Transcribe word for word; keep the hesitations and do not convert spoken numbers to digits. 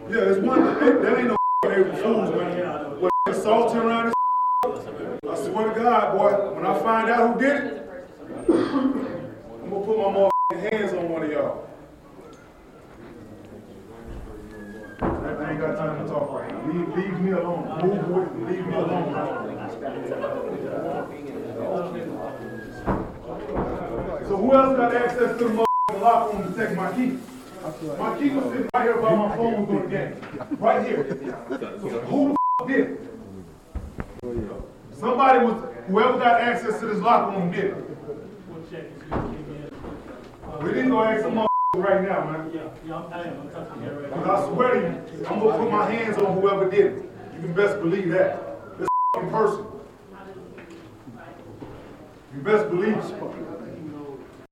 Yeah, there's one, that, that ain't no April Fool's, man. What, assaulting around this I swear to God, boy, when I find out who did it, I'm gonna put my motherfucking hands on one of y'all. I ain't got time to talk right now. Leave, leave me alone. Move with me. Leave me alone. So who else got access to the motherfucking locker room to take my key? My key was sitting right here by my phone during the game. Right here. So who the f did it? Somebody was, whoever got access to this locker room did it. We didn't go ask some motherfuckers right now, man. Because I swear to you, I'm going to put my hands on whoever did it. You can best believe that. This f***ing person. You best believe it.